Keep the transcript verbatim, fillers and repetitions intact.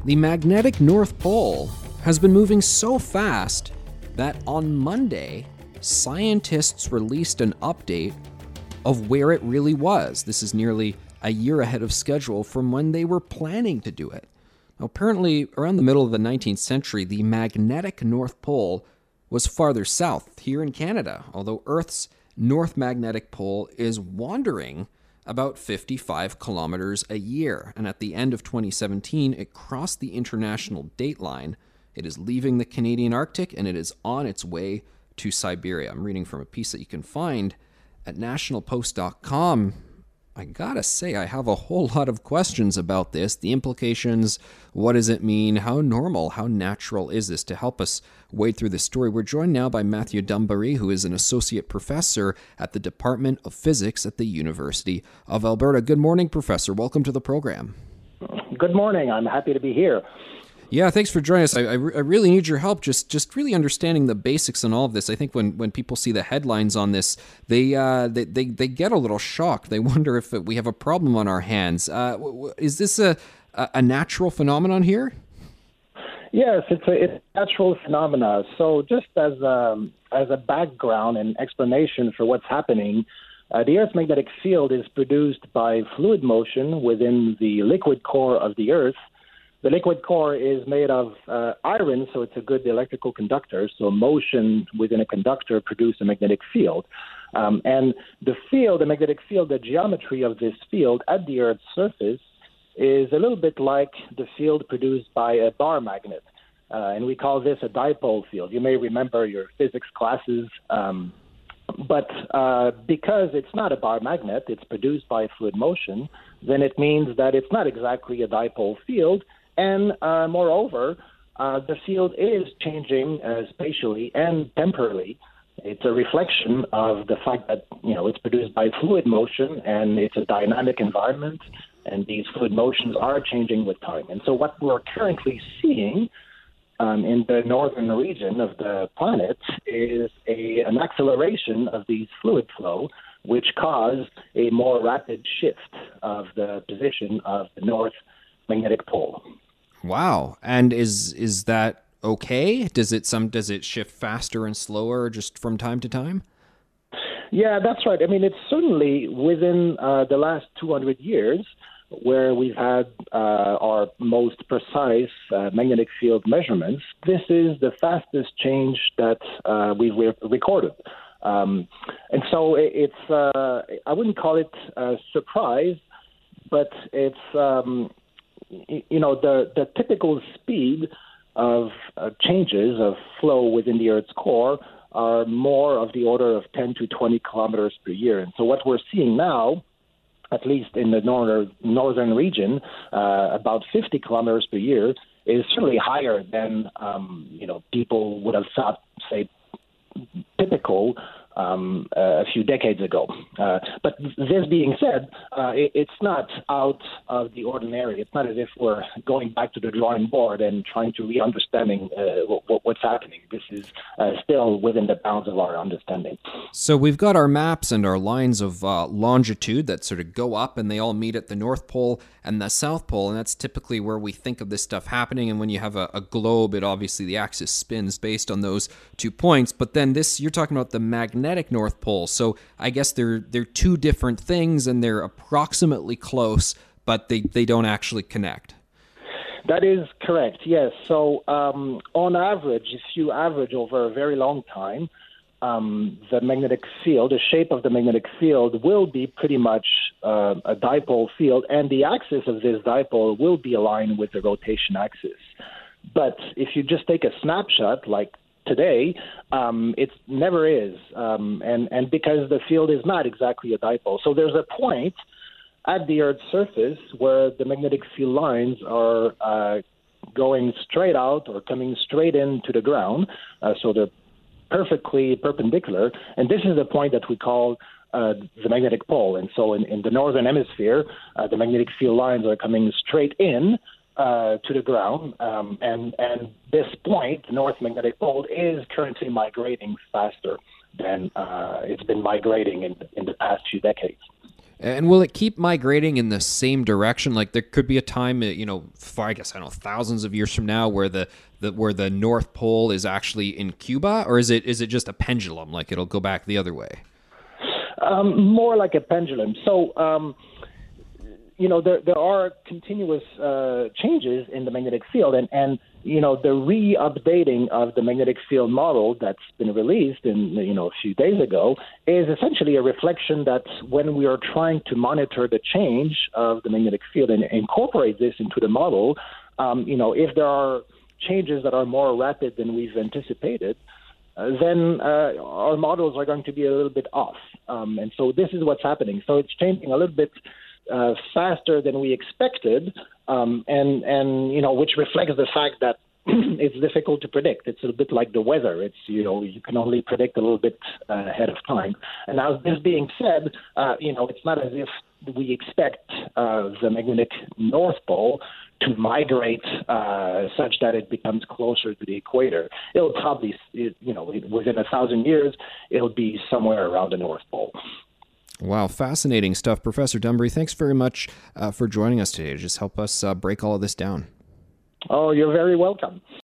The magnetic North Pole has been moving so fast that on Monday, scientists released an update of where it really was. This is nearly a year ahead of schedule from when they were planning to do it. Now, apparently, around the middle of the nineteenth century, the magnetic North Pole was farther south here in Canada, although Earth's North Magnetic Pole is wandering about fifty-five kilometers a year. And at the end of twenty seventeen, it crossed the international date line. It is leaving the Canadian Arctic, and it is on its way to Siberia. I'm reading from a piece that you can find at national post dot com. I gotta say, I have a whole lot of questions about this, the implications, what does it mean, how normal, how natural is this? To help us wade through this story, we're joined now by Matthew Dumbarry, who is an associate professor at the Department of Physics at the University of Alberta. Good morning, Professor. Welcome to the program. Good morning. I'm happy to be here. Yeah, thanks for joining us. I, I, I really need your help just, just really understanding the basics on all of this. I think when, when people see the headlines on this, they, uh, they they they get a little shocked. They wonder if we have a problem on our hands. Uh, is this a, a natural phenomenon here? Yes, it's a, it's a natural phenomena. So just as a, as a background and explanation for what's happening, uh, the Earth's magnetic field is produced by fluid motion within the liquid core of the Earth. The liquid core is made of uh, iron, so it's a good electrical conductor. So motion within a conductor produces a magnetic field. Um, and the field, the magnetic field, the geometry of this field at the Earth's surface is a little bit like the field produced by a bar magnet. Uh, and we call this a dipole field. You may remember your physics classes. Um, but uh, because it's not a bar magnet, it's produced by fluid motion, then it means that it's not exactly a dipole field. And uh, moreover, uh, the field is changing uh, spatially and temporally. It's a reflection of the fact that, you know, it's produced by fluid motion and it's a dynamic environment, and these fluid motions are changing with time. And so what we're currently seeing um, in the northern region of the planet is a, an acceleration of these fluid flow, which cause a more rapid shift of the position of the North Magnetic Pole. Wow. And is is that okay? Does it some does it shift faster and slower just from time to time? Yeah, that's right. I mean, it's certainly within uh, the last two hundred years where we've had uh, our most precise uh, magnetic field measurements. This is the fastest change that uh, we've re- recorded. Um, and so it's, uh, I wouldn't call it a surprise, but it's, um, you know, the, the typical speed of uh, changes of flow within the Earth's core are more of the order of ten to twenty kilometers per year. And so what we're seeing now, at least in the northern, northern region, uh, about fifty kilometers per year, is certainly higher than, um, you know, people would have thought, say, typical um, uh, a few decades ago. Uh, but this being said, uh, it, it's not out of the ordinary. It's not as if we're going back to the drawing board and trying to re-understanding uh, what, what's happening. This is uh, still within the bounds of our understanding. So we've got our maps and our lines of uh, longitude that sort of go up, and they all meet at the North Pole and the South Pole, and that's typically where we think of this stuff happening. And when you have a, a globe, it obviously the axis spins based on those two points. But then this, you're talking about the magnetic North Pole. So I guess they're they're two different things, and they're approximately close, but they, they don't actually connect. That is correct, yes. So um, on average, if you average over a very long time, um, the magnetic field, the shape of the magnetic field will be pretty much uh, a dipole field, and the axis of this dipole will be aligned with the rotation axis. But if you just take a snapshot, like today, um, it never is, um, and, and because the field is not exactly a dipole. So there's a point at the Earth's surface where the magnetic field lines are uh, going straight out or coming straight into the ground, uh, so they're perfectly perpendicular, and this is the point that we call uh, the magnetic pole. And so in, in the northern hemisphere, uh, the magnetic field lines are coming straight in uh, to the ground, um, and, and this point, the North Magnetic Pole, is currently migrating faster than uh, it's been migrating in, in the past few decades. And will it keep migrating in the same direction? Like there could be a time, you know, for, I guess I don't know, thousands of years from now, where the, the where the North Pole is actually in Cuba, or is it is it just a pendulum? Like it'll go back the other way? Um, more like a pendulum. So. Um, You know, there there are continuous uh, changes in the magnetic field, and, and you know the re-updating of the magnetic field model that's been released in you know a few days ago is essentially a reflection that when we are trying to monitor the change of the magnetic field and incorporate this into the model, um, you know, if there are changes that are more rapid than we've anticipated, uh, then uh, our models are going to be a little bit off, um, and so this is what's happening. So it's changing a little bit. Uh, faster than we expected, um, and and you know, which reflects the fact that it's difficult to predict. It's a bit like the weather. It's you know, you can only predict a little bit uh, ahead of time. And now, this being said, uh, you know, it's not as if we expect uh, the magnetic North Pole to migrate uh, such that it becomes closer to the equator. It'll probably, you know, within a thousand years, it'll be somewhere around the North Pole. Wow, fascinating stuff. Professor Dumbrey, thanks very much uh, for joining us today to just help us uh, break all of this down. Oh, you're very welcome.